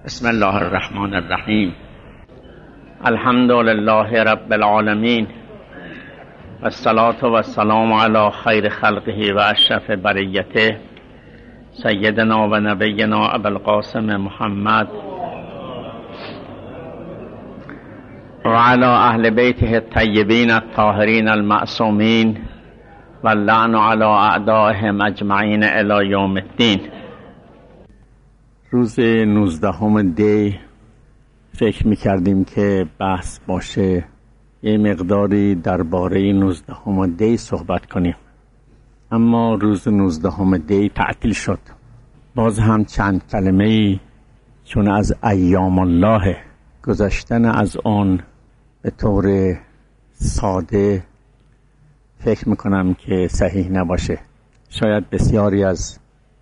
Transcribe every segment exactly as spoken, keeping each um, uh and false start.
بسم الله الرحمن الرحیم. الحمد لله رب العالمین و الصلاة و السلام علی خیر خلقه و اشرف بریته سیدنا و نبینا ابوالقاسم محمد و علی اهل بیته الطیبین الطاهرین المعصومین و اللعن علی اعدائهم اجمعین الی یوم الدین. روز نوزدهم دی فکر میکردیم که بحث باشه یه مقداری درباره نوزدهم دی صحبت کنیم، اما روز نوزدهم دی تعطیل شد. باز هم چند کلمه‌ای چون از ایام الله گذشتن از آن به طور ساده فکر میکنم که صحیح نباشه. شاید بسیاری از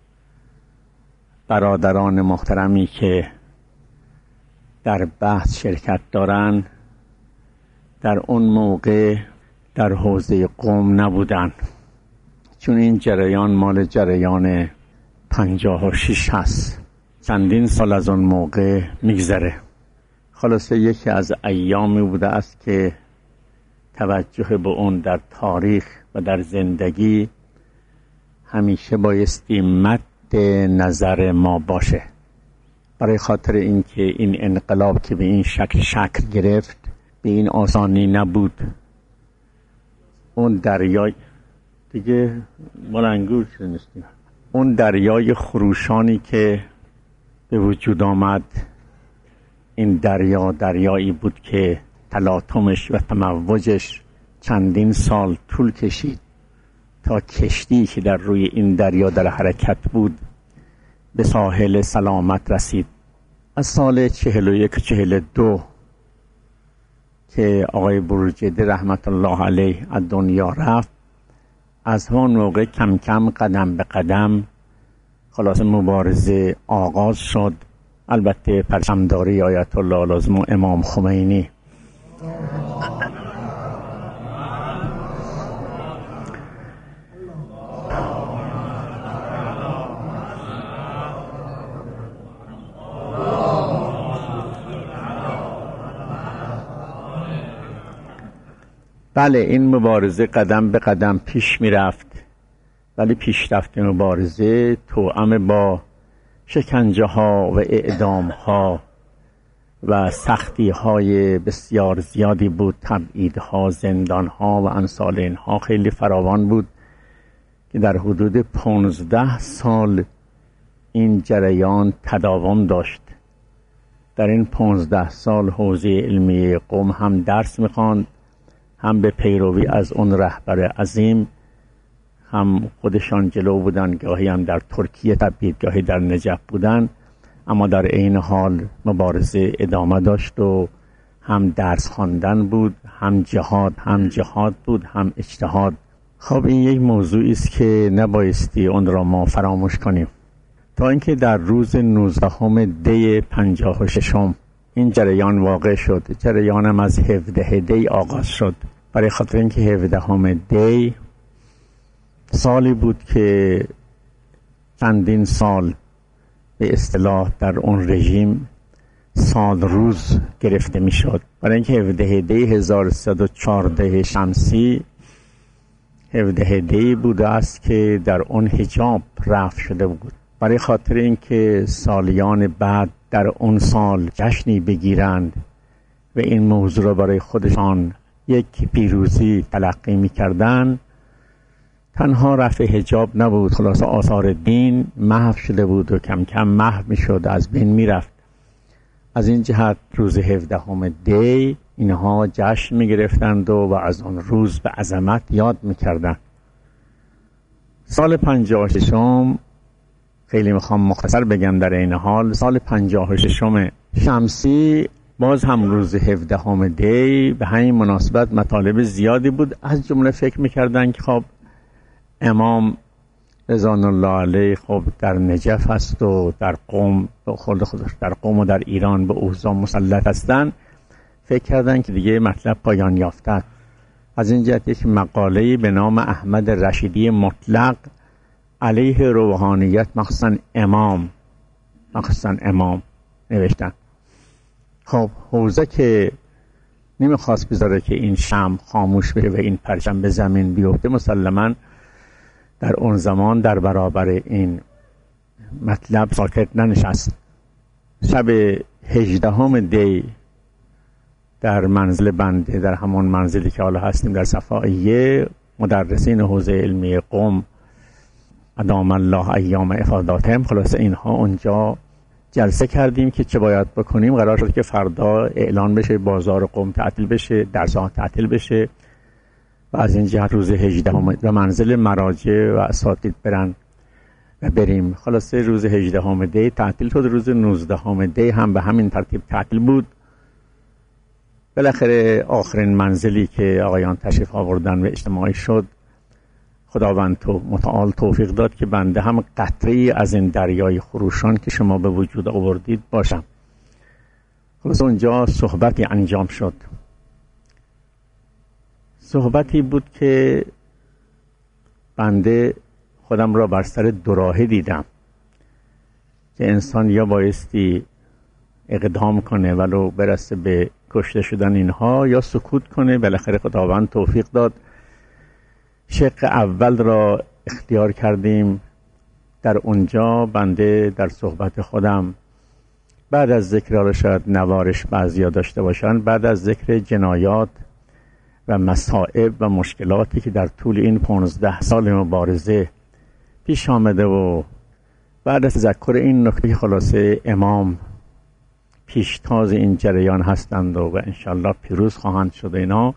برادران محترمی که در بحث شرکت دارن در اون موقع در حوزه قم نبودن، چون این جریان مال جریان پنجاه و شش هست. چندین سال از اون موقع میگذره. خلاصه یکی از ایامی بوده است که توجه به اون در تاریخ و در زندگی همیشه بایستی مد نظر ما باشه، برای خاطر اینکه این انقلاب که به این شکل شکل گرفت به این آسانی نبود. اون دریای دیگه مال انگور چیز نیستیم. اون دریای خروشانی که به وجود آمد، این دریا دریایی بود که تلاطمش و تموجش چندین سال طول کشید تا کشتی که در روی این دریا در حرکت بود به ساحل سلامت رسید. از سال چهل و یک چهل و دو که آقای بروجردی رحمت الله علیه از دنیا رفت، از همون موقع کم کم قدم به قدم خلاص مبارزه آغاز شد. البته پرچمداری آیت الله لازم و امام خمینی. بله، این مبارزه قدم به قدم پیش می رفت، ولی پیشرفت مبارزه توأم با شکنجه ها و اعدام ها و سختی های بسیار زیادی بود. تبعید ها، زندان ها و امثال اینها خیلی فراوان بود که در حدود پانزده سال این جریان تداوم داشت. در این پانزده سال حوزه علمی قم هم درس می‌خواند، هم به پیروی از اون رهبر عظیم، هم خودشان جلو بودن، گاهی هم در ترکیه تبعید، گاهی در نجف بودن، اما در عین حال مبارزه ادامه داشت و هم درس خواندن بود، هم جهاد هم جهاد بود، هم اجتهاد. خب این یک موضوعی است که نبایستی اون را ما فراموش کنیم. تا اینکه در روز نوزدهم دی پنجاه و ششم این جریان واقع شد. جریانم از هفده دی آغاز شد، برای خاطر اینکه هفدهم دی سالی بود که چندین سال به اصطلاح در اون رژیم سال روز گرفته می شد. برای اینکه هفده دی هزار و سیصد و چهارده شمسی هفده دی بوده است که در اون حجاب رفع شده بود، برای خاطر اینکه سالیان بعد در اون سال جشنی بگیرند و این موضوع را برای خودشان یک پیروزی تلقی می‌کردند. تنها رفع حجاب نبود، خلاص آثار دین محو شده بود و کم کم محو می‌شد، از بین می‌رفت. از این جهت روز هفدهم دی اینها جشن می‌گرفتند و, و از آن روز به عظمت یاد می‌کردند. سال پنجاه و ششم خیلی میخوام مختصر بگم در این حال. سال پنجاه و ششم شمسی باز هم روز هفدهم دی به همین مناسبت مطالب زیادی بود. از جمله فکر میکردن که خب امام رضوان الله علیه خب در نجف هست و در قم خود خودش در قم و در ایران به اوضاع مسلط هستن. فکر کردن که دیگه مطلب پایان یافته. از این جهت یک مقاله‌ای به نام احمد رشیدی مطلق علیه روحانیت مخصوصا امام مخصوصا امام نوشتن. خب حوزه که نمیخواست بذاره که این شمع خاموش بشه و این پرچم به زمین بیفته، مسلماً در اون زمان در برابر این مطلب ساکت ننشست. شب هجدهم دی در منزل بنده، در همون منزلی که حالا هستیم در صفائیه، مدرسین حوزه علمی قم ادام الله ایام افاداتهم، خلاصه اینها اونجا جلسه کردیم که چه باید بکنیم. قرار شد که فردا اعلان بشه بازار قم تعطیل بشه، درس‌ها تعطیل بشه و از این جهت روز هجدهم و منزل مراجع و اساتید برن و بریم. خلاصه روز هجدهم دی تعطیل شد. روز نوزدهم دی هم به همین ترتیب تعطیل بود. بالاخره آخرین منزلی که آقایان تشریف آوردن و اجتماعی شد، خداوند تو متعال توفیق داد که بنده هم قطره‌ای از این دریای خروشان که شما به وجود آوردید باشم. خلاص اونجا صحبتی انجام شد. صحبتی بود که بنده خودم را بر سر دوراهی دیدم که انسان یا بایستی اقدام کنه ولو برسه به کشته شدن اینها، یا سکوت کنه. بالاخره خداوند توفیق داد شق اول را اختیار کردیم. در اونجا بنده در صحبت خودم بعد از ذکر، حالا شاید نوارش بعضیا داشته باشن، بعد از ذکر جنایات و مصائب و مشکلاتی که در طول این پانزده سال مبارزه پیش آمده و بعد از تذکر این نکته خلاصه امام پیشتاز این جریان هستند و, و انشالله پیروز خواهند شد، اینا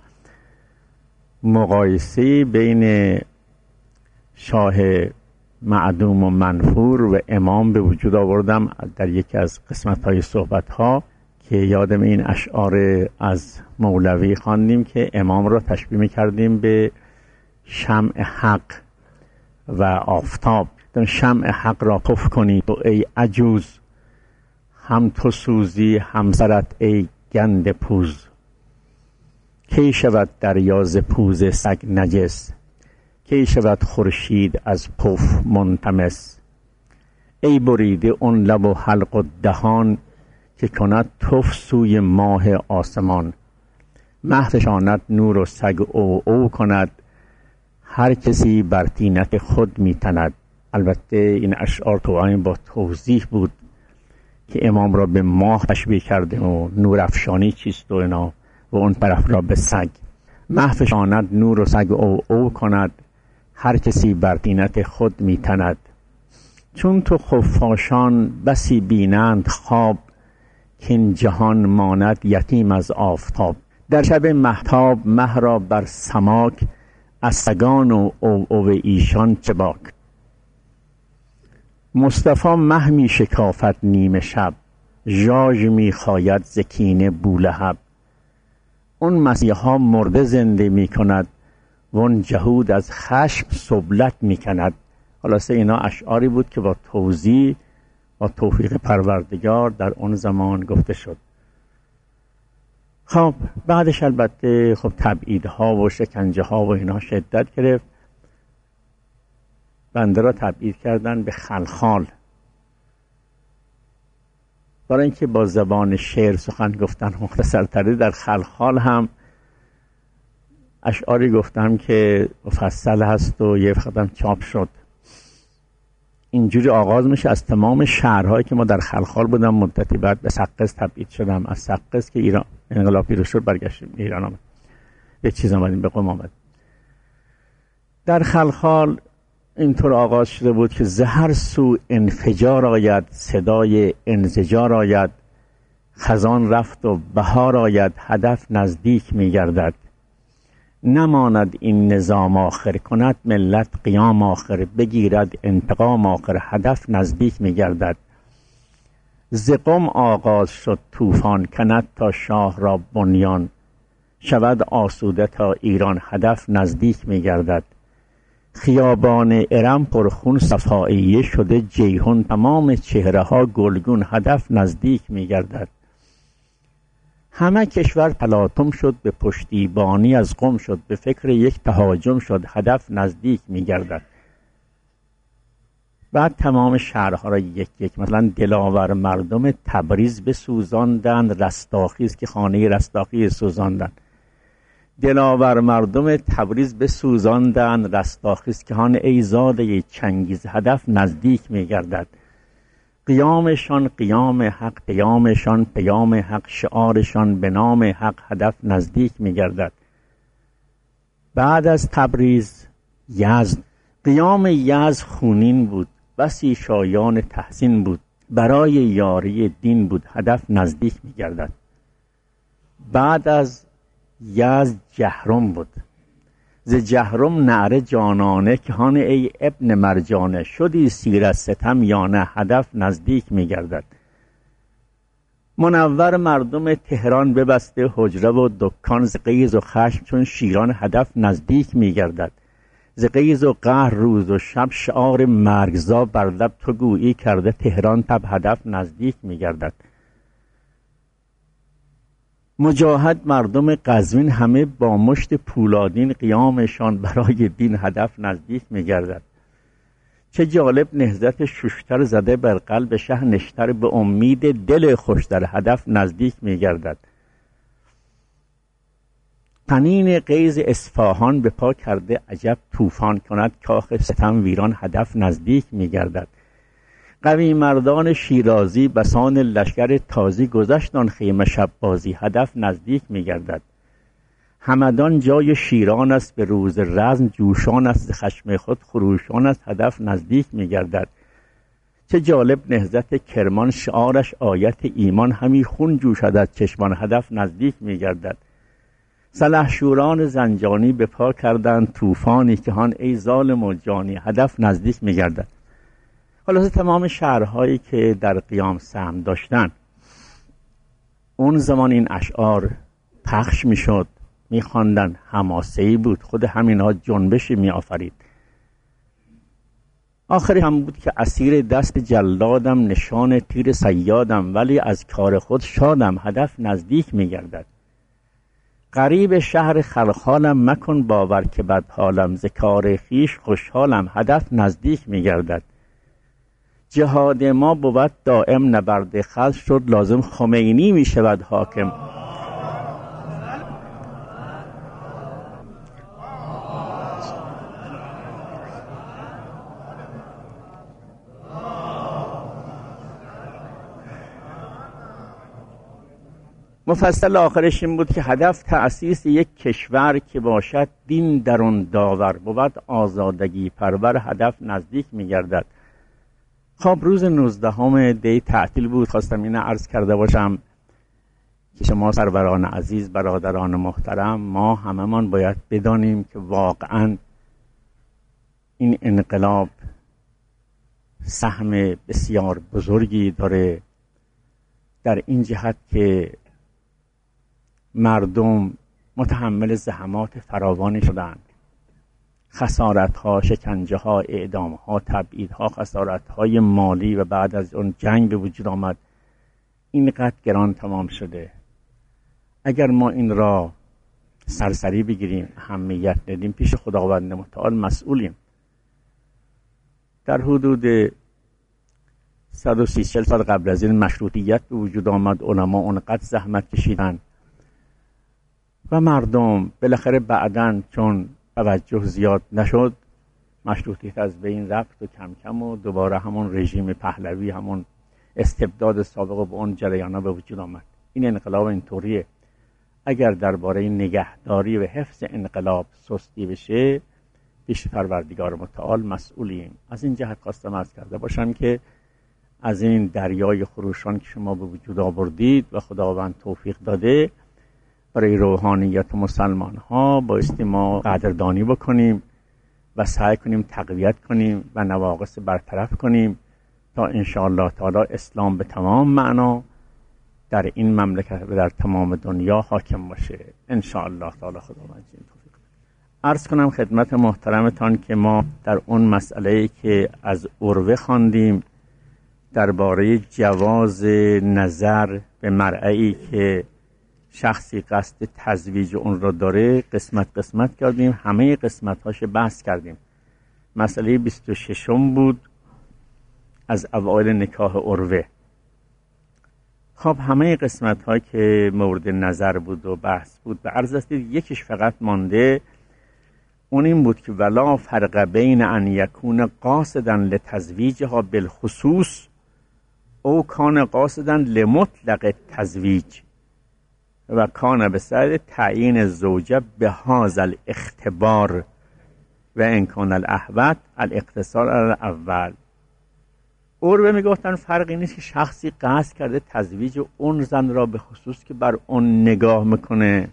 مقایسه بین شاه معدوم و منفور و امام به وجود آوردم در یکی از قسمت‌های صحبت‌ها که یادم این اشعار از مولوی خواندیم که امام را تشبیه می‌کردیم به شمع حق و آفتاب. شمع حق را پف کنی تو ای عجوز، هم تو سوزی همسرت ای گند پوز. کی شود دریا ز پوز سگ نجس، کی شود خورشید از پف منطمس. ای بریده اون لب و حلق و دهان، که کند تف سوی ماه آسمان. مه فشاند نور و سگ او او کند، هر کسی بر طینت خود میتند. البته این اشعار تو با توضیح بود که امام را به ماه تشبیه کرده و نور افشانی چیست و اینا، و اون طرف را به سگ. مه فشاند نور و سگ او او کند، هر کسی بر طینت خود میتند. چون تو خفاشان بسی بینند خواب، که این جهان ماند یتیم از آفتاب. در شب مهتاب مه را بر سماک، از سگان و او او ایشان چه باک. مصطفی مه می شکافت نیمه شب، ژاژ می خاید ز کینه بولهب. اون مسیحا مرده زنده می کند، وان جهود از خشم سبلت می کند. خلاصه اینا اشعاری بود که با توضیح با توفیق پروردگار در اون زمان گفته شد. خب بعدش البته خب تبعیدها و شکنجه ها و اینا شدت گرفت. بنده را تبعید کردن به خلخال، برای اینکه با زبان شعر سخن گفتن مختصرتره. در خلخال هم اشعاری گفتم که مفصل هست و یه خدم چاپ شد. اینجوری آغاز میشه از تمام شهرهایی که ما در خلخال بودم. مدتی بعد به سقز تبعید شدم، از سقز که ایران انقلاب پیروز شد برگشتیم ایران، آمد یه چیز آمدیم به قم آمد. در خلخال اینطور آغاز شده بود که زهر سو انفجار آید، صدای انزجار آید. خزان رفت و بهار آید، هدف نزدیک میگردد. نماند این نظام آخر، کند ملت قیام آخر. بگیرد انتقام آخر، هدف نزدیک میگردد. ز قم آغاز شد طوفان، کند تا شاه را بنیان. شود آسوده تا ایران، هدف نزدیک میگردد. خیابان ارم پر خون صفائیه شده جیهون. تمام چهره ها گلگون، هدف نزدیک میگردد. همه کشور تلاطم شد، به پشتیبانی از قم شد. به فکر یک تهاجم شد، هدف نزدیک میگردد. بعد تمام شهرها را یک یک، مثلا دلاور مردم تبریز بسوزاندند، رستاخیز که خانه رستاخی سوزاندند. دلاور مردم تبریز بسوزاندند، رستاخیز که هان ای زاده چنگیز، هدف نزدیک می‌گردد. قیامشان قیام حق، قیامشان پیام حق، شعارشان به نام حق، هدف نزدیک می‌گردد. بعد از تبریز یزد. قیام یزد خونین بود، بسی شایان تحسین بود، برای یاری دین بود، هدف نزدیک می‌گردد. بعد از یزد جهرم بود. ز جهرم نعره جانانه که هان ای ابن مرجانه، شدی سیر از ستم یا نه، هدف نزدیک می‌گردد. منور مردم تهران ببسته حجره و دکان، ز غیظ و خشم چون شیران، هدف نزدیک می‌گردد. ز غیظ و قهر روز و شب، شعار مرگزا بر لب، تو گویی کرده تهران تب، هدف نزدیک می‌گردد. مجاهد مردم قزوین همه با مشت پولادین، قیامشان برای دین، هدف نزدیک می‌گردد. چه جالب نهضت شوشتر زده بر قلب شه نشتر، به امید دل خوشتر، هدف نزدیک می‌گردد. قنین غیظ اصفهان به پا کرده عجب طوفان، کند کاخ ستم ویران، هدف نزدیک می‌گردد. قوی مردان شیرازی بسان لشکر تازی، گذشت آن خیمه شب بازی، هدف نزدیک می‌گردد. همدان جای شیران است، به روز رزم جوشان است، ز خشم خود خروشان است، هدف نزدیک می‌گردد. چه جالب نهضت کرمان، شعارش آیت ایمان، همی خون جوشد از چشمان، هدف نزدیک می‌گردد. سلحشوران زنجانی به پا کردند طوفانی، که هان ای ظالم و جانی، هدف نزدیک می‌گردد. خلاصه تمام شهرهایی که در قیام سهم داشتن، اون زمان این اشعار پخش میشد، میخواندن، حماسه‌ای بود، خود همینها جنبشی میآفرید. آخری هم بود که اسیر دست جلادم، نشان تیر صیادم، ولی از کار خود شادم، هدف نزدیک میگردد. غریب شهر خلخالم، مکن باور که بد حالم، ز کار خویش خوشحالم، هدف نزدیک میگردد. جهاد ما بود دائم، نبرد خلق شد لازم، خمینی می شود حاکم. مفصل آخرش این بود که هدف تأسیس یک کشور که باشد دین درون داور، بود آزادگی پرور، هدف نزدیک می گردد. خب روز نوزدهم دی تعطیل بود. خواستم اینو عرض کرده باشم که شما سروران عزیز، برادران محترم، ما هممان باید بدانیم که واقعا این انقلاب سهم بسیار بزرگی داره در این جهت که مردم متحمل زحمات فراوانی شدند. خسارت‌ها، شکنجه‌ها، اعدام‌ها، تبعیدها، خسارت‌های مالی و بعد از اون جنگ به وجود آمد، اینقدر گران تمام شده. اگر ما این را سرسری بگیریم، اهمیت ندیم، پیش خداوند متعال مسئولیم. در حدود صد و سی سال قبل از این مشروطیت به وجود آمد، علما اونقدر زحمت کشیدن و مردم بالاخره بعداً چون توجه زیاد نشد، مشروطیت از بین رفت و کم کم و دوباره همون رژیم پهلوی، همون استبداد سابق و به اون جریانا به وجود آمد. این انقلاب اینطوریه. اگر درباره نگهداری و حفظ انقلاب سستی بشه، پیش پروردگار متعال مسئولیم. از این جهت خواستم عرض کرده باشم که از این دریای خروشان که شما به وجود آوردید و خداوند توفیق داده، برای روحانیت مسلمان ها بایستی ما قدردانی بکنیم و سعی کنیم تقویت کنیم و نواقص برطرف کنیم تا انشاءالله تعالی اسلام به تمام معنا در این مملکت و در تمام دنیا حاکم باشه انشاءالله تعالی. خداوند توفیق. عرض کنم خدمت محترمتان که ما در اون مسئله که از عروه خواندیم درباره جواز نظر به مرعی که شخصی قصد تزویج اون را داره قسمت قسمت کردیم، همه قسمت هاش بحث کردیم. مسئله بیست و ششم بود از اوایل نکاح عروه. خب همه قسمت ها که مورد نظر بود و بحث بود به عرض استید، یکیش فقط مانده، اون این بود که ولا فرق بین ان یکون قاصدا لتزویجها بالخصوص او کان قاصدا لمطلق تزویج و کان به سبب تعیین زوجه به هذا الاختبار و ان کان الاحوط الاقتصار علی الاول. عروه میگفتن فرقی نیست که شخصی قصد کرده تزویج اون زن را به خصوص که بر اون نگاه میکنه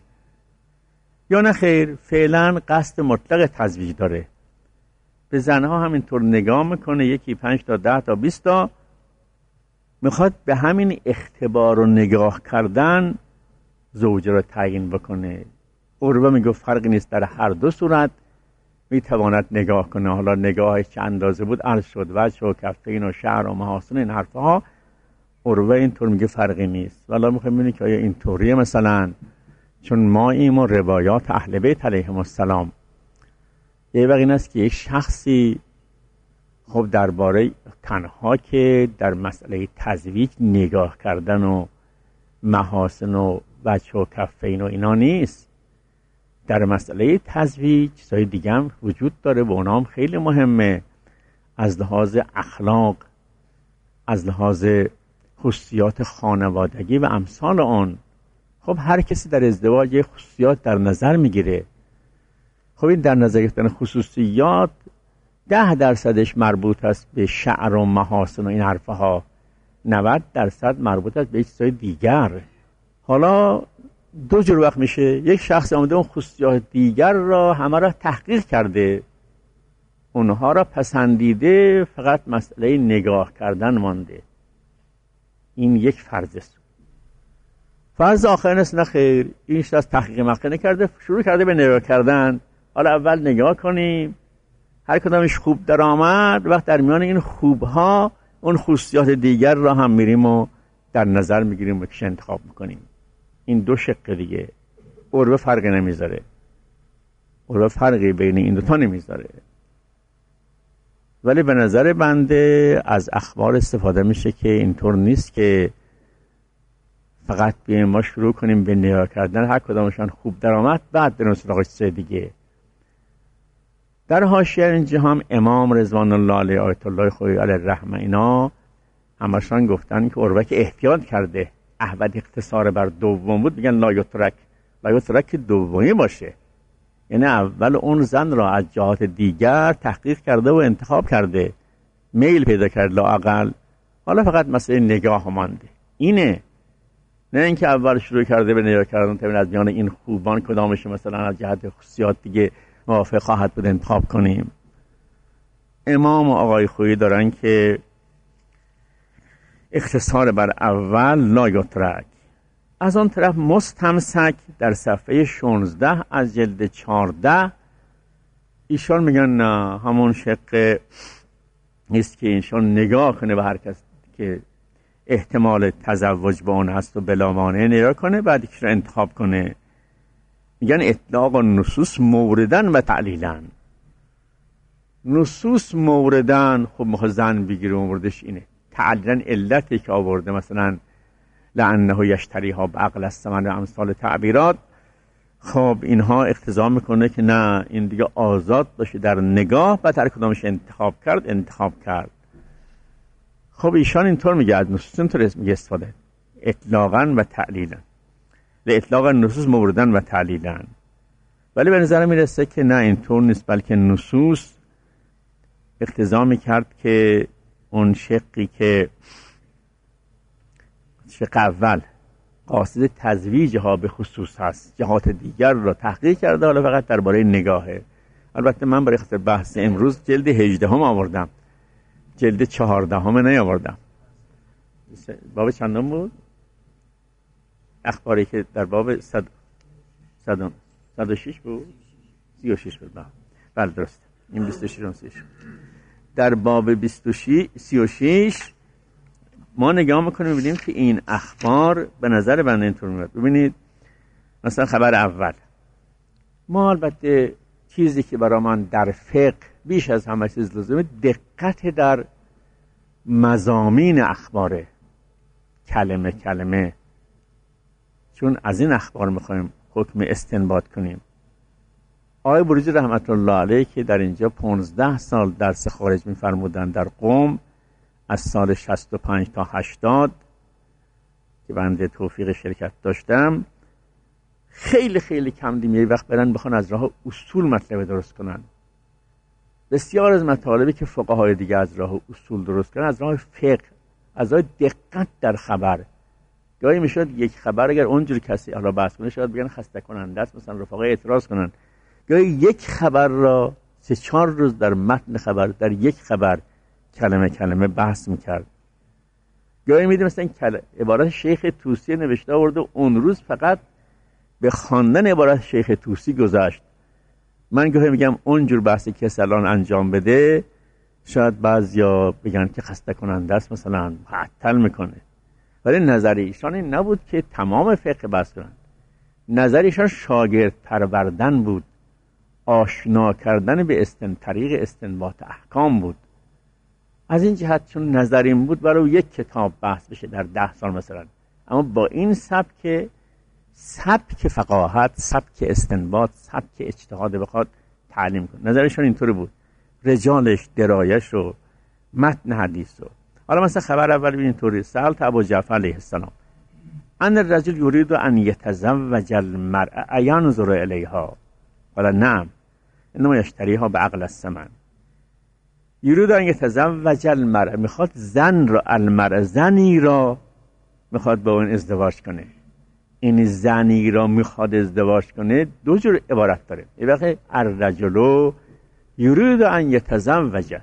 یا نه خیر، فعلا قصد مطلق تزویج داره، به زنها همینطور نگاه میکنه، یکی پنج تا ده تا بیست تا، میخواد به همین اختبار و نگاه کردن زوجه را تعیین بکنه. عروه میگه فرقی نیست، در هر دو صورت میتواند نگاه کنه. حالا نگاهش چه اندازه بود عرض شد، وجه و کفین و شعر و محاسن این حرفها. عروه اینطور میگه فرقی نیست. والا میخوایم ببینیم که آیا اینطوریه مثلا، چون ما ایم و روایات اهل بیت علیهم السلام یه وقت این است که یک شخصی خب درباره تنها که در مسئله تزویج نگاه کردن و محاسن و وجه و کفین و اینا نیست، در مسئله تزویج چیزهای دیگه هم وجود داره و اونا هم خیلی مهمه، از لحاظ اخلاق، از لحاظ خصوصیات خانوادگی و امثال آن. خب هر کسی در ازدواج یه خصوصیات در نظر میگیره. خب این در نظر گرفتن خصوصیات ده درصدش مربوط است به شعر و محاسن و این حرفها، نود درصد مربوط است به چیزهای دیگر. حالا دو جور وقت میشه، یک شخص آمده اون خصوصیات دیگر را همه را تحقیق کرده، اونها را پسندیده، فقط مسئله نگاه کردن مانده. این یک فرض است. فرض آخر است نه خیر، این شخص تحقیق مقطع نکرده، شروع کرده به نگاه کردن. حالا اول نگاه کنیم، هر کدامش خوب در آمد، وقت در میان این خوبها اون خصوصیات دیگر را هم میریم و در نظر میگیریم و کش انتخاب میکنیم. این دو شق دیگه. عروه فرقی نمیذاره، عروه فرقی بین این دوتا نمیذاره. ولی به نظر بنده از اخبار استفاده میشه که اینطور نیست که فقط بیایم ما شروع کنیم به نگاه کردن هر کدامشان خوب در آمد بعد بریم سراغ چیز دیگه. در حاشیه اینجا هم امام رضوان الله علیه آیت الله خویی علیه الرحمه اینا همشان گفتن که عروه که احتیاط کرده، احوط اقتصار بر دوم بود، میگن لا یترک، لا یترک که دومی باشه، یعنی اول اون زن را از جهات دیگر تحقیق کرده و انتخاب کرده، میل پیدا کرد لااقل، حالا فقط مسئله نگاه مانده. اینه، نه اینکه اول شروع کرده به نگاه کردن تا از میان این خوبان کدامش مثلا از جهت خصوصیات دیگه موافق خواهد بود انتخاب کنیم. امام و آقای خویی دارن که اختصار بر اول لا یترک. از آن طرف مستمسک در صفحه شانزده از جلد چهارده ایشان میگن نه، همون شق نیست که ایشان نگاه کنه به هر کس که احتمال تزوج با اون هست و بلا مانع نگاه کنه بعد ایش رو انتخاب کنه. میگن اطلاق نصوص موردن و تعلیلن. نصوص موردن خب میخواد زن بگیره موردش اینه، تعلیلن علتی که آورده مثلا لعنه یشتریها بعقل الثمن و امثال تعبیرات، خب اینها اقتضا میکنه که نه این دیگه آزاد باشه در نگاه و هر کدامش انتخاب کرد انتخاب کرد. خب ایشان اینطور میگه، از نصوص اینطور میگه استفاده اطلاقا و تعلیلا، اطلاق نصوص موردن و تعلیلا. ولی به نظر میرسه که نه اینطور نیست، بلکه نصوص اقتضا میکرد که اون شقی که شق اول قاصد تزویج ها به خصوص هست جهات دیگر را تحقیق کرده، حالا فقط درباره نگاهه. البته من برای خاطر بحث امروز جلد هجده هم آوردم، جلد چهارده هم نیاوردم. باب چندم بود؟ اخباری که در باب صد صد صد و شش بود، سی و شش بود. بله درست، این بیست و شش و سی و شش. در باب بیست و شش سی و شش ما نگاه میکنیم ببینیم که این اخبار به نظر بنده اینطور میاد. ببینید مثلا خبر اول، ما البته چیزی که برای من در فقه بیش از همه چیز لازمه دقت در مضامین اخباره، کلمه کلمه، چون از این اخبار میخوایم حکم استنباط کنیم. آقای بروجی رحمت الله علیه که در اینجا پانزده سال درس خارج میفرمودن در قم، از سال شصت و پنج تا هشتاد که بنده توفیق شرکت داشتم، خیلی خیلی کم دیم یه وقت برن بخوان از راه اصول مطلب درست کنن. بسیار از مطالبی که فقهای دیگه از راه اصول درست کنن از راه فقه، از راه دقت در خبر. گاهی میشد یک خبر اگر اونجور کسی حالا بحث کنه شاید بگن خسته کننده است، مثلا رفقا اعتراض کنن. گاهی یک خبر را سه چهار روز در متن خبر، در یک خبر کلمه کلمه بحث میکرد. گاهی میدیم مثلا عبارت شیخ طوسی نوشته آورد و اون روز فقط به خواندن عبارت شیخ طوسی گذشت. من گاهی میگم اونجور بحثی که سالان انجام بده شاید بعضیا بگن که خسته کننده است، مثلا معطل میکنه، ولی نظر ایشان این نبود که تمام فقه بحث کنند. نظر ایشان شاگرد پروردن بود، آشنا کردن به استن طریق استنباط احکام بود. از این جهت چون نظر این بود برای یک کتاب بحث بشه در ده سال مثلا، اما با این سبک سبک فقاهت، سبک استنباط، سبک اجتهاد بخواد تعلیم کنه. نظرشون اینطوری بود، رجالش، درایش و متن حدیث و حالا مثلا خبر اول ببین اینطوری: سألت ابو جعفر علیه السلام ان الرجل یرید ان یتزوج المرأة ینظر الیها قال نعم انما یشتریها بعقل الثمن. یرید ان یتزوج المرأة، میخواد زن را، المرأة زنی را میخواد با اون ازدواج کنه. این زنی را میخواد ازدواج کنه دو جور عبارت داره. یه وقت الرجل یرید ان یتزوج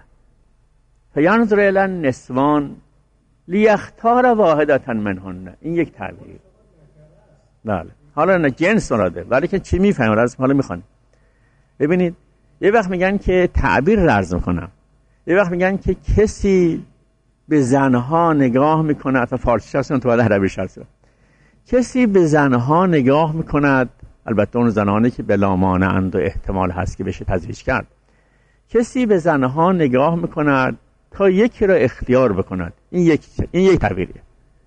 فینظر الی النسوان لیختار واحدة منهن، این یک تعبیر. بله حالا نه جنس مراده، ولی که چی میفهمه از حالا میخوان. ببینید یه وقت میگن که تعبیر را عرض میکنم، یه وقت میگن که کسی به زنها نگاه میکنه، تا فارسی هستن تو بعد عربیش هست، کسی به زنها نگاه میکند، البته اون زنانی که بلا مانعند و احتمال هست که بشه تزویج کرد، کسی به زنها نگاه میکند تا یکی را اختیار بکند. این یک این یک تعبیریه.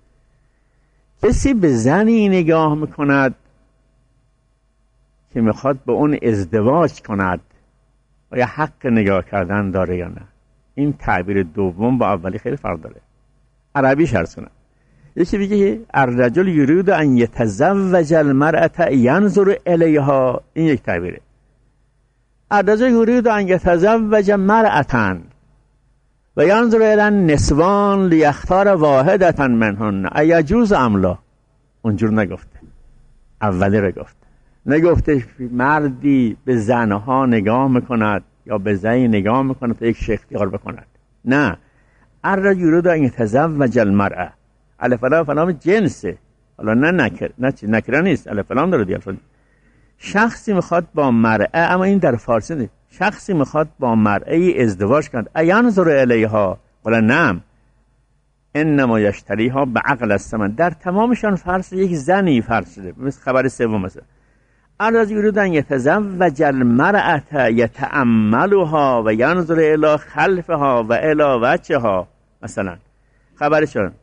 کسی به زنی نگاه میکند که میخواد به اون ازدواج کند و یا حق نگاه کردن داره یا نه. این تعبیر دوم با اولی خیلی فرق داره. عربیش عرض کنم. یکی بگه الرجل یرید ان یتزوج المرأة ینظر الیها، این یک تعبیره. الرجل یرید ان یتزوج مرأة و ینظر الی النسوان لیختار واحدة منهن ایجوز ام لا. اونجور نگفته، اولی رو گفت. نگفته مردی به زنها نگاه میکند یا به زنی نگاه میکند تا یک شیخ اختیار بکند. نه، الرجل یرید ان یتزوج المرأة، الف لام فلام جنسه، حالا نه نکر نه چی نکره نیست، الف لام داره دیگه. شخصی میخواد با مرأة، اما این در فارسی نیست، شخصی میخواد با مرأة ازدواج کند. ینظر الیها قال نعم انما یشتریها بعقل الثمن. در تمامشان فرض یک زنی فرض شده، مثل خبر سوم مثلا الرجل یرید ان یتزوج المرأة یتأملها و ینظر الی خلفها و الی وجهها. مثلا خبرشون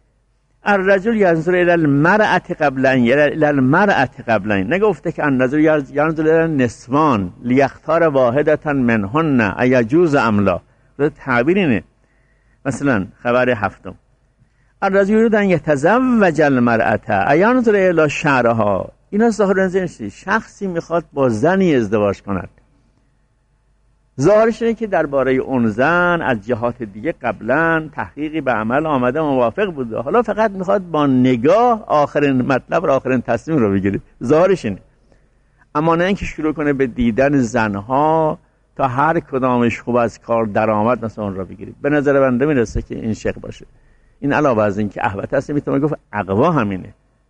الرجل ینظر الی المرأة قبل ان یرى الی المرأة قبل ان، نگفته که الرجل ینظر الی النسوان لیختار واحدة منهن ایجوز ام لا. تعبیر اینه. مثلا خبر هفتم الرجل یرید ان یتزوج المرأة ینظر الی شعرها. اینا ظاهر نظرش شخصی میخواد با زنی ازدواج کند. ظاهرش اینه که درباره اون زن از جهات دیگه قبلا تحقیقی به عمل آمده، موافق بوده، حالا فقط میخواد با نگاه آخرین مطلب را، آخرین تصمیم رو بگیره. ظاهرش اینه. اما نه اینکه شروع کنه به دیدن زنها تا هر کدامش خوب از کار درآمد مثلا اون را بگیره. به نظر بنده میرسه که این شق باشه. این علاوه از این که احوط هست، میتونه گفت اقوا همینه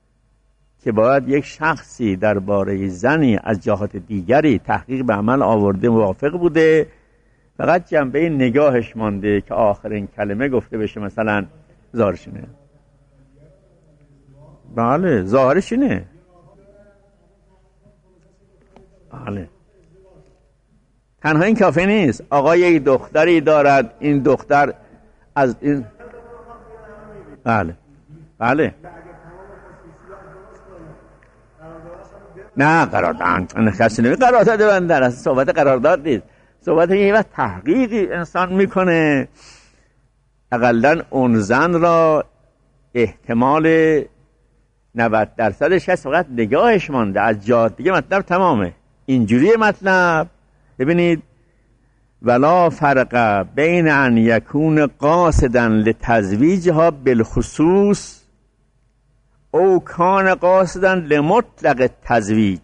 که باید یک شخصی درباره زنی از جهات دیگری تحقیق به عمل آورده، موافق بوده، فقط جنبه نگاهش مانده که آخرین کلمه گفته بشه. مثلا ظاهرش اینه. بله ظاهرش اینه. بله تنها این کافی نیست. آقای یک دختری دارد، این دختر از این بله بله نه قرارداد نه کسی نمی قرارداد بندن، اصلا صحبت قرارداد نیست، صحبت یه وقت تحقیقی انسان میکنه اقلن اون زن را احتمال نود درصدش هست فقط نگاهش مانده، از جهات دیگه مطلب تمامه. اینجوری مطلب ببینید ولا فرق بین ان یکون قاصدا لتزویجها بالخصوص او کان قاصدا لمطلق تزویج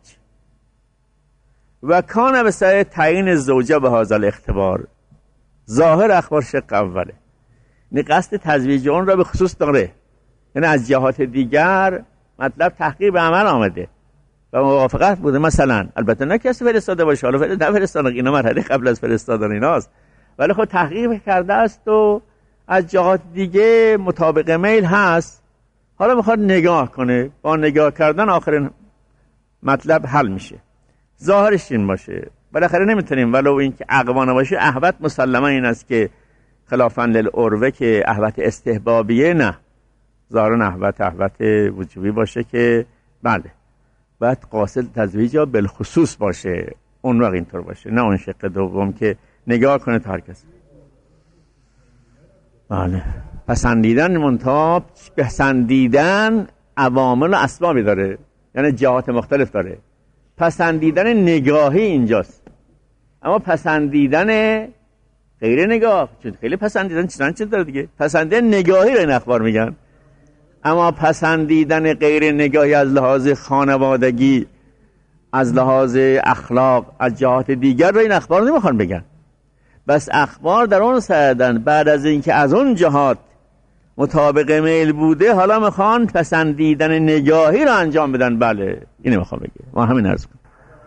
و کان به سبب تعیین زوجه به هذا الاختبار. ظاهر اخبار شق اوله، یعنی قصد تزویج اون را به خصوص داره، یعنی از جهات دیگر مطلب تحقیق به عمل آمده و موافقت بوده. مثلا البته نه کسی فرستاده باشه، حالا فرستاده نه فرستاده، اینا مرحله قبل از فرستادن ایناست، ولی خب تحقیق کرده است و از جهات دیگه مطابق میل هست، حالا میخواد نگاه کنه، با نگاه کردن آخرین مطلب حل میشه. ظاهرش این باشه، بالاخره نمیتونیم ولو اینکه عقبانه باشه. احوت مسلما این است که خلافاً للعروه که احوت استحبابیه، نه ظاهرا احوت احوت وجوبی باشه که بله باید قاصد تزویج یا بالخصوص باشه، اون وقت اینطور باشه، نه اون شق دوم که نگاه کنه تا هر کسی. بله پسندیدن منتها پسندیدن عوامل و اسبابی داره، یعنی جهات مختلف داره. پسندیدن نگاهی اینجاست، اما پسندیدن غیر نگاه، چون خیلی پسندیدن چند چیز داره دیگه. پسندیدن نگاهی رو این اخبار میگن، اما پسندیدن غیر نگاهی از لحاظ خانوادگی، از لحاظ اخلاق، از جهات دیگر رو این اخبار نمیخوان بگن. بس اخبار در اون سردن بعد از اینکه از اون جهات مطابق میل بوده، حالا میخوان پسندیدن نگاهی رو انجام بدن. بله اینو میخوام بگم، ما همین عرض کنم.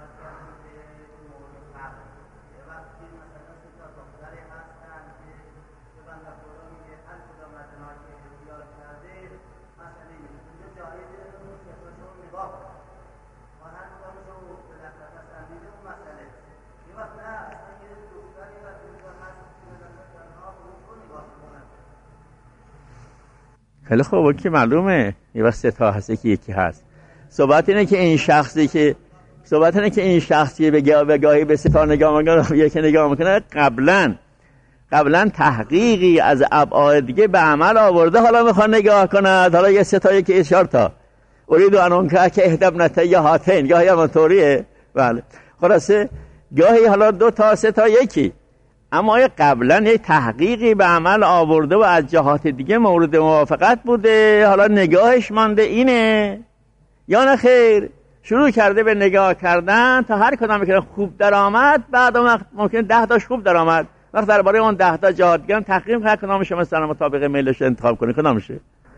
خیلی خوب که معلومه یه وقت سه تا هست که یکی هست. صحبت اینه که این شخصی که صحبت اینه که این شخصی به گاه به گاهی به سه تا نگاه میکنه، یکی نگاه میکنه قبلا قبلا تحقیقی از ابعاد دیگه به عمل آورده، حالا میخواد نگاه کنه، حالا یه سه تا یکی چهار تا اريد ان انکه که اهدب نتیه هاتین، گاهی هم طوریه. بله خلاصه گاهی حالا دو تا سه تا یکی، اما قبلا یک تحقیقی به عمل آورده و از جهات دیگه مورد موافقت بوده، حالا نگاهش مانده اینه یا نه خیر، شروع کرده به نگاه کردن تا هر کدام که خوب در آمد، بعد وقت ممکن ده تاش خوب در آمد، وقت درباره اون ده تا جهات دیگه تحقیق هر کدامش مثلا مطابق میلش انتخاب کنه، کدامشه.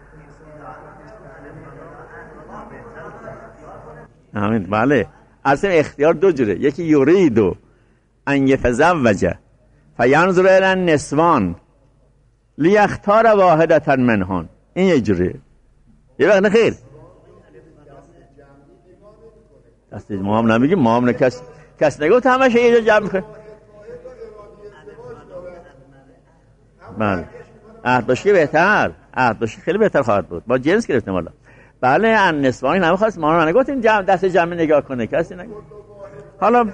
همین بله. اصلا اختیار دو جوره، یکی یریدو ان یتزوج فینظر الی النسوان لیختار واحدة منهن، این یه جوریه. یه وقت نخیر دست ما هم نمیگیم، ما هم کس کس نگفت همش یه جا جمع میکنه. بله عهد باشی بهتر، عهد باشی خیلی بهتر خواهد بود، با جنس گرفتیم والا. بله النسوان همه خواست، ما هم نگفتیم جمع دست جمع نگاه کنه، کسی نگفت. حالا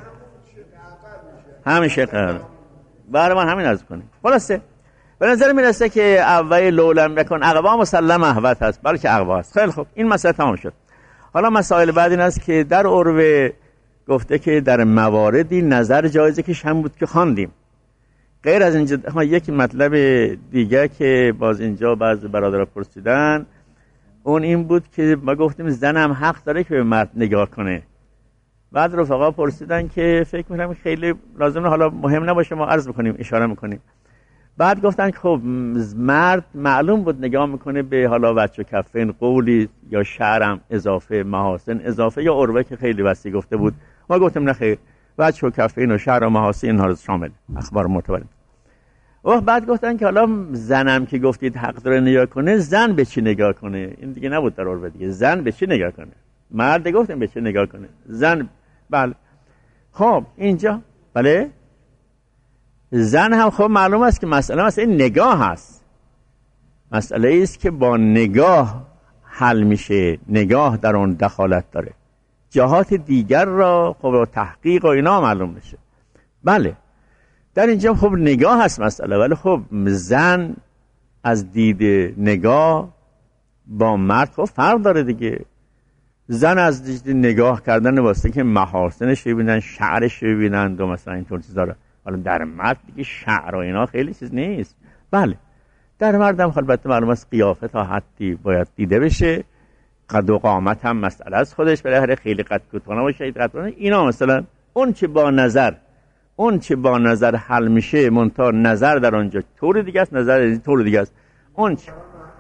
همیشه قرار برای من همین عرض کنیم. خلاصه به نظر میرسه که اول لولم بکن عقبا مسلم احوت هست، بلکه عقبا هست. خیلی خوب این مسئله تمام شد. حالا مسائل بعد این است که در عروه گفته که در مواردی نظر جایزه که هم بود که خواندیم. غیر از اینجا یک مطلب دیگه که باز اینجا بعضی برادرها پرسیدن، اون این بود که ما گفتیم زنم حق داره که به مرد نگاه کنه. بعد رفقا پرسیدن که فکر می‌کنم خیلی لازمه، حالا مهم نباشه ما عرض بکنیم، اشاره میکنیم. بعد گفتن که خب مرد معلوم بود نگاه میکنه به حالا وجه و کفین، قولی یا شعرم اضافه، محاسن اضافه، یا عروه که خیلی وسیع گفته بود. ما گفتیم نه خیر، وجه و کفین و شعر و محاسن اینها رو شامل اخبار معتبر. و بعد گفتن که حالا زنم که گفتید حق داره نگاه کنه، زن به چی نگاه کنه؟ این دیگه نبود در عروه دیگه، زن به چی نگاه کنه؟ مرد گفتیم به چی نگاه کنه، زن. بله خب اینجا بله زن هم خب معلوم است که مسئله مثلا نگاه هست، مسئله است که با نگاه حل میشه، نگاه در اون دخالت داره، جهات دیگر را خب تحقیق و اینا معلوم میشه. بله در اینجا خب نگاه هست مسئله، ولی خب زن از دید نگاه با مرد خب فرق داره دیگه. زن از دید نگاه کردن واسه که محاسنش ببینن، شعرش ببینن و مثلا اینطور چیزا رو، حالا در مرد دیگه شعر و اینا خیلی چیز نیست. بله در مرد هم البته معلوم است قیافه تا حدی باید دیده بشه، قد و قامت هم مسئله از خودش، بالاخره خیلی قد کوتاه نباشه، قد بلند. اینا مثلا اون چه با نظر اون چه با نظر حل میشه، منتها نظر در آنجا طور دیگه است، نظر از طور دیگه است. اون چه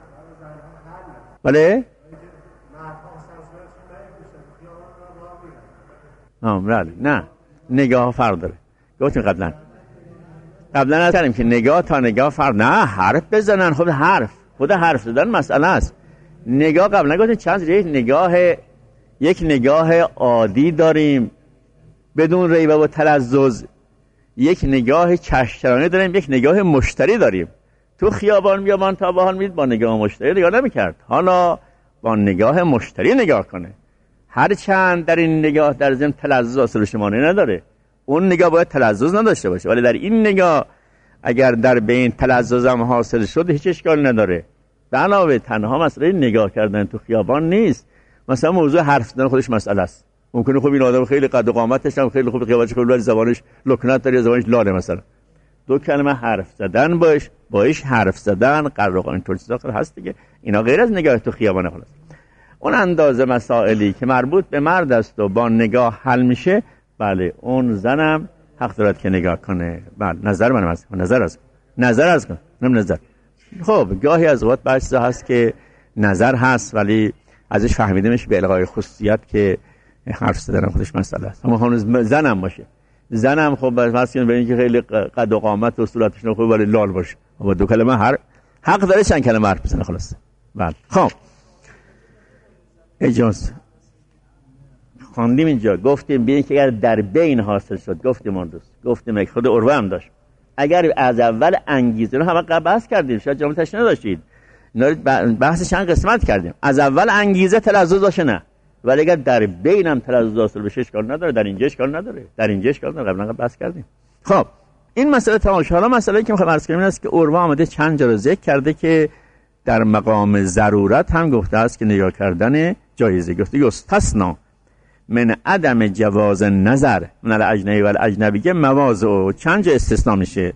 بله نه نه نگاه فرق داره. گفتیم قبلا قبلا از کردیم که نگاه تا نگاه فرق، نه حرف بزنن، خود حرف خود حرف زدن مسئله است. نگاه قبلا گفتیم چند یک نگاه یک نگاه عادی داریم بدون ریبه و تلذذ، یک نگاه چشم‌چرانه داریم، یک نگاه مشتری داریم. تو خیابان بیابان تا بحال میدید با نگاه مشتری نگاه نمی‌کرد، حالا با نگاه مشتری نگاه کنه. هر چند در این نگاه در ضمن تلذذ حاصل شمانه نداره، اون نگاه باید تلذذ نداشته باشه، ولی در این نگاه اگر در بین تلذذ هم حاصل شد هیچ اشکال نداره. به علاوه تنها مسئله نگاه کردن تو خیابان نیست، مثلا موضوع حرف زدن خودش مسئله است. ممکنه خب این آدم خیلی قد و قامتش هم خیلی خوب، قیافش خوب، ولی زبانش لکنت داره، زبانش لاله مثلا. دو کلمه حرف زدن باش باش حرف زدن قرق اینطور چیزا هست دیگه. اینا غیر از نگاه تو خیابان خلاص. اون اندازه مسائلی که مربوط به مرد است و با نگاه حل میشه، بله اون زنم حق دارد که نگاه کنه. بله نظر من از نظر از نظر از کن نم نظر. خب گاهی از وقت بحث هست که نظر هست ولی ازش فهمیده میشه به الغای خصوصیت که حرف زدن خودش مسئله است. اما هنوز زنم باشه، زنم خب واسه به اینکه خیلی قد و قامت و صورتش خوب ولی لال باشه، با دو کلمه هر حق داره چند کلمه حرف بزنه خلاص. بله خب اجازه خواندیم اینجا، گفتیم ببین که اگر در بین حاصل شد، گفتیم اون دوست گفتیم خود عروه هم داشت، اگر از اول انگیزه رو همه قبل بحث کردیم، شاید جامعتش نداشتید، بحث چند قسمت کردیم. از اول انگیزه تلذذ باشه نه، ولی اگر در بین هم تلذذ حاصل بشه اشکال نداره، در اینجا اشکال نداره، در اینجا اشکال نداره، قبلا بحث کردیم. خب این مسئله تمام شد. حالا مسئله‌ای که می‌خوام عرض کنم این است که عروه آمده چند جا رو ذکر کرده که در مقام ضرورت هم گفته است که نگاه کردن جایزه. گفته یستثنا من عدم جواز نظر من الاجنبی و الاجنبی مواضع، چند جا استثناء میشه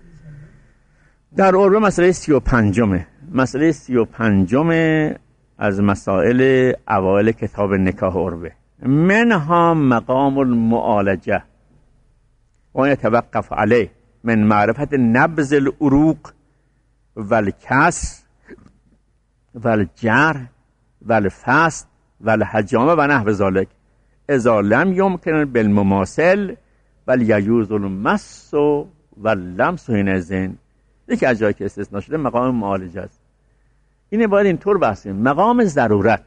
در عروه. مسئله سی و پنجمه مسئله سی و پنجمه از مسائل اوائل کتاب نکاح عروه. منها مقام المعالجه و یتوقف علیه من معرفت نبض العروق والکسر والجرح والفصل والحجامه و نحو ذلک اذا لم یمکن بالمماثل ولیجوز المس واللمس حینئذ. یکی از جایی که استثناء شده مقام معالجه است. اینه باید اینطور بحثیم. مقام ضرورت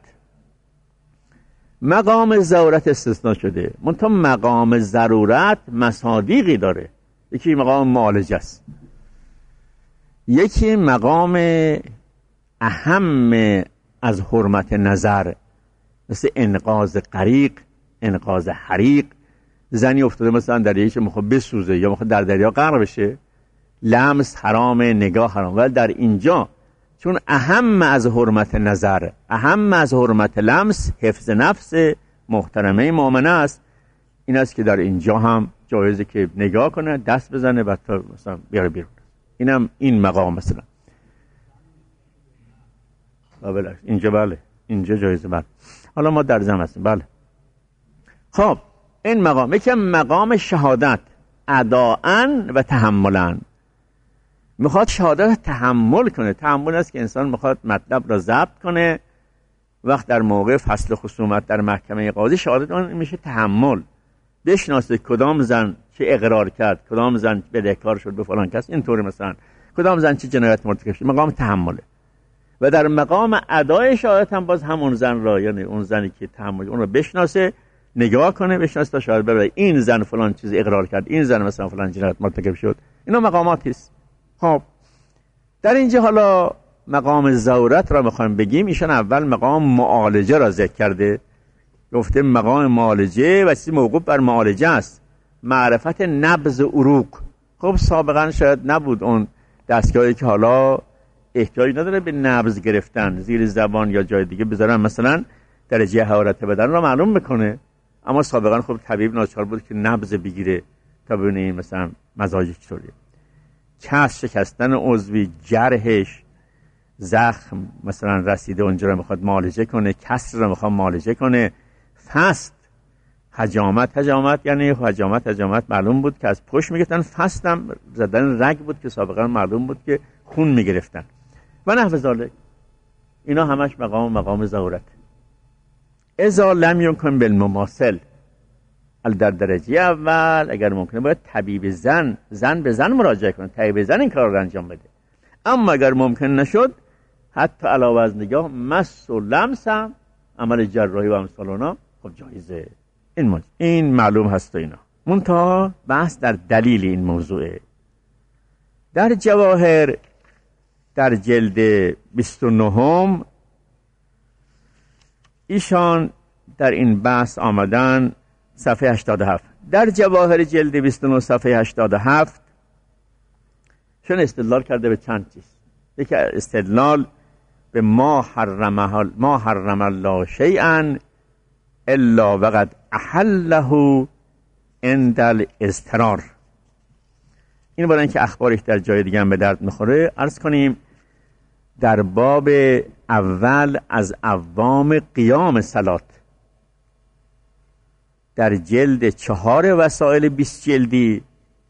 مقام ضرورت استثناء شده، منتها مقام ضرورت مصادیقی داره. یکی مقام معالجه است، یکی مقام اهم از حرمت نظر، مثل انقاذ غریق، انقاذ حریق. زنی افتاده مثلا در یکی میخواد بسوزه یا میخواد در دریا غرق بشه، لمس حرام، نگاه حرام، ولی در اینجا چون اهم از حرمت نظر، اهم از حرمت لمس، حفظ نفس محترمه مؤمنه است، این است که در اینجا هم جایزه که نگاه کنه، دست بزنه و تا مثلا بیاره بیرون. اینم این مقام مثلا بله اینجا، بله اینجا جایزه. بله حالا ما در زم هستیم. بله خب این مقام یکی مقام شهادت اداءً و تحملاً. میخواد شهادت تحمل کنه. تحمل است که انسان میخواد مطلب را ضبط کنه، وقت در موقع فصل خصومت در محکمه قاضی شهادت اون میشه تحمل. بشناسه کدام زن چه اقرار کرد، کدام زن بدهکار شد به فلان کس، اینطوری مثلا کدام زن چه جنایت مرتکب شد. مقام تحمله. و در مقام ادای شهادت هم باز همون زن را، یعنی اون زنی که تحمل اون رو بشناسه، نگاه کنه، بشناسه تا شاهد ببره این زن فلان چیز اقرار کرد، این زن مثلا فلان جنایت مرتکب شد. اینا مقاماتی است. خب در اینجا حالا مقام ضرورت را میخوایم بگیم، ایشان اول مقام معالجه را ذکر کرده. گفته مقام معالجه و چیزی موقوف بر معالجه است، معرفت نبض عروق. خب سابقا شاید نبود اون دستگاهی که حالا احتیاج نداره به نبض گرفتن زیر زبان یا جای دیگه بذارن، مثلا درجه حرارت بدن را معلوم میکنه، اما سابقا خب طبیب ناچار بود که نبض بگیره تا ببینه مثلا مزاج چطوریه. کسر، شکستن عضوی، جرحش، زخم مثلا رسیده اونجا رو میخواد معالجه کنه، کسر رو میخواد معالجه کنه، فست، حجامت. حجامت یعنی حجامت حجامت معلوم بود که از پشت میگفتن، فستم زدن رگ بود که سابقا معلوم بود که خون میگرفتن و نحو ذالک. اینا همش مقام مقام ضرورت. اذا لم یکن بالمماثل، در درجه اول اگر ممکنه باید طبیب زن زن به زن مراجعه کنه، طبیب زن این کار رو انجام بده. اما اگر ممکن نشد، حتی علاوه از نگاه مس و لمس هم عمل جراحی و امثال اونا خب جایزه. این موضوع این معلوم هست و اینا. منتها بحث در دلیل این موضوعه. در جواهر در جلد بیست و نه ایشان در این بحث آمدن صفحه هشتاد و هفت. در جواهر جلد بیست و نه صفحه هشتاد و هفت شون استدلال کرده به چند چیز. یکی استدلال به ما حرم ما حرم الله شیئا الا وقد احله عند الاضطرار. این برای اینکه اخبارش در جای دیگه هم به درد میخوره عرض کنیم در باب اول از عوام قیام صلات در جلد چهار وسائل بیست جلدی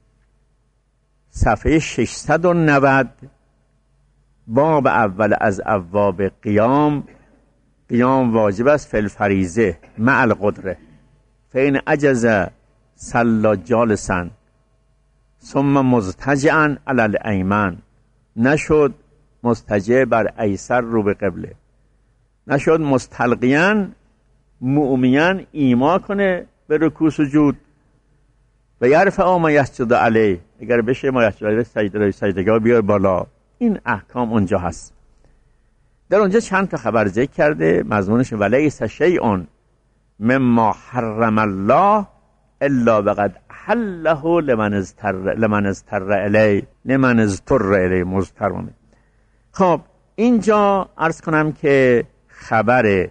صفحه ششصد و نود باب اول از ابواب قیام، قیام واجب است فی الفریضه مع القدره فین عجز صلی جالسا ثم مضطجعا علی الایمن، نشد مضطجع بر ایسر رو به قبله، نشد مستلقیاً مؤمناً ایما کنه به رکوع سجود و یرفع ما یسجد علیه، اگر بشه ما یسجد علیه سجده سجدگاه بیار بالا. این احکام اونجا هست. در اونجا چند تا خبر ذکر کرده، مضمونش ولیس شیء مما حرم الله الا وقد حله لمن اضطر لمن اضطر الیه لمن اضطر الیه مضطر. خب اینجا عرض کنم که خبر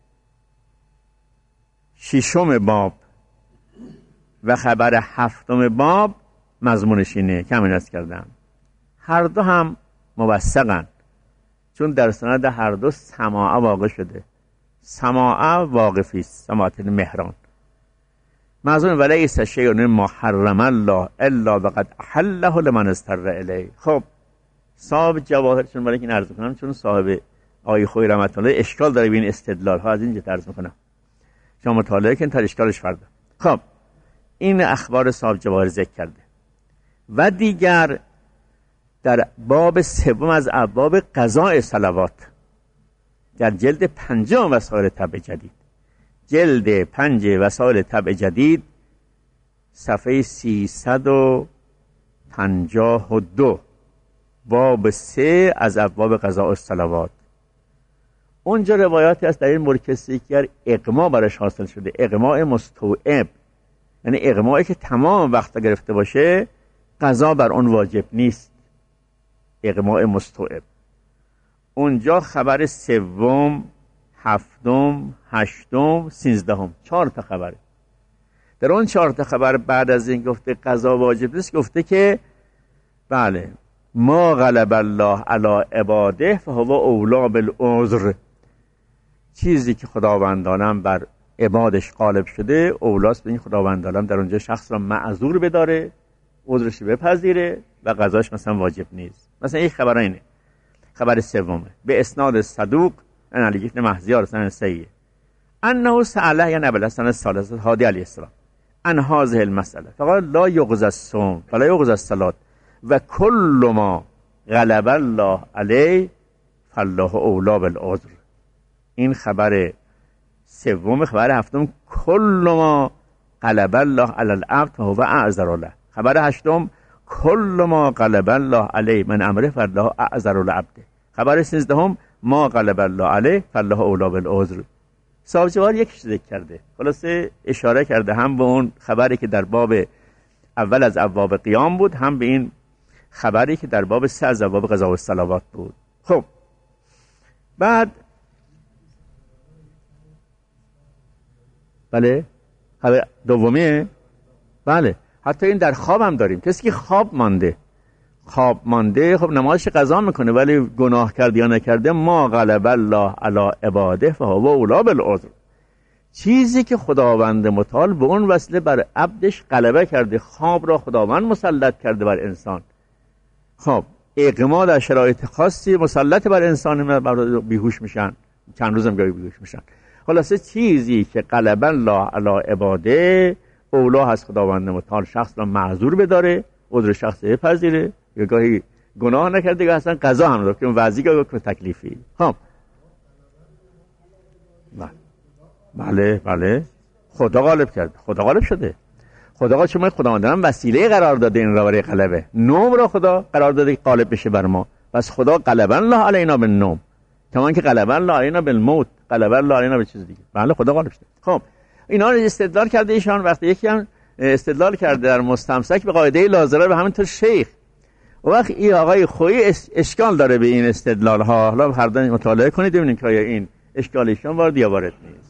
ششم باب و خبر هفتم باب مضمونش اینه که همین از کردم، هر دو هم موثقن، چون در سند هر دو سماع واقع شده. سماع واقفی است، سماعت مهران. مضمون ولیس شیء مما حرم الله الا وقد احله لمن اضطر الیه. خب صاحب جواهر، چون برای این عرض کنم چون صاحب آقای خویی رحمت الله اشکال داره به این استدلال ها، از اینجا عرض میکنم شما مطالعه کن تا اشکالش فردا. خب این اخبار صاحب جواهر ذکر کرده. و دیگر در باب سوم از ابواب قضاء صلوات در جلد پنجم وسائل طبع جدید، جلد پنج وسائل طبع جدید صفحه سیصد و پنجاه و دو باب سه از ابواب قضاء صلوات. اونجا روایاتی هست در این مورد کسی که اغما برش حاصل شده، اغماء مستوعب، یعنی اغمایی که تمام وقت گرفته باشه قضا بر اون واجب نیست، اغماء مستوعب. اونجا خبر سوم، هفتم، هشتم، سیزدهم، چهار تا خبره. در اون چهار تا خبر بعد از این گفته قضا واجب نیست، گفته که بله ما غلب الله علی عباده فهو اولی بالعذر، چیزی که خداوندانم بر عبادش غالب شده اولاست به این خداوندانم در اونجا شخص را معذور بداره، عذرش بپذیره و قضاش مثلا واجب نیست. مثلا یک خبر اینه، خبر سومه به اسناد صدوق ان علی بن محزیار سن سیه انه سأله یا نبل سن الثالثه هادی علیه السلام ان هذه المساله فقال لا یغض الصوم ولا یغض الصلاه و کل ما غلب الله علیه فالله اولی بالعذر. این خبر سوم. خبر هفتم کل ما غلب الله علی العبد فهو اعذر له. خبر هشتم کل ما غلب الله علیه من امره فالله اعذر لعبده. خبر سیزدهم ما غلب الله علیه فالله اولی بالعذر. صاحب جواهر یکیش ذکر کرده، خلاصه اشاره کرده هم به اون خبری که در باب اول از ابواب قیام بود، هم به این خبری که در باب سه از ابواب قضا و الصلوات بود. خب بعد بله خبر دومیه، بله حتی این در خواب هم داریم. کسی که خواب مانده خواب مانده خب نمازش قضا میکنه ولی گناه کرد یا نکرده ما غلب الله علی عباده فهو اولی بالعذر. چیزی که خداوند متعال به اون وسیله بر عبدش غلبه کرده، خواب را خداوند مسلط کرده بر انسان. خب اغما در شرایط خاصی مسلط بر انسان، بیهوش میشن، چند روزم گاهی بیهوش میشن. خلاصه چیزی که غلب الله علی عباده اولا هست خداوند متعال شخص را معذور بداره، عذر شخص بپذیره، یا گاهی گناه نکرده یا اصلا قضا هم داره که اون وضعی که تکلیفی. خب بله بله خدا غالب کرد، خدا غالب شده. خدا چون خداوند هم وسیله قرار داده این را برای غلبه، نوم را خدا قرار داده که غالب بشه بر ما. پس خدا غلب الله علینا بالنوم، کمان که غلب الله علینا بالموت، غلب الله علینا به چیز دیگه. بله خدا غالب شده. خب اینا رو استدلال کرده ایشان. وقتی یکی هم استدلال کرده در مستمسک به قاعده لازره به همینطور شیخ، و وقت این آقای خویی اشکال داره به این استدلال ها. حالا هر دو مطالعه کنید ببینید که آیا این اشکال ایشان وارد یا وارد نیست.